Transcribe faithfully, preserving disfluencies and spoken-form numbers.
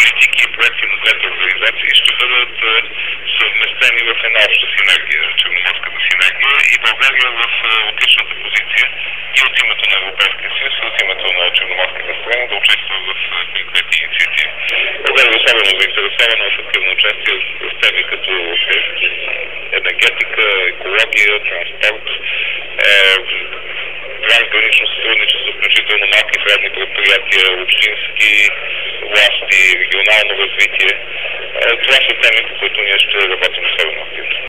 политики и проекти на двете организации ще бъдат съвместени в една обща синергия, черноморската синергия, и България в отличната позиция и от името на Европейския съюз, и от името на черноморските страни да участва в конкретни инициативи. България е особено заинтересована в активно участие в теми като енергетика, екология, транспорт, трансгранично сътрудничество, включително малки и средни предприятия, общински власти, регионално развитие. Това са теми, по които ние ще работим особено активно.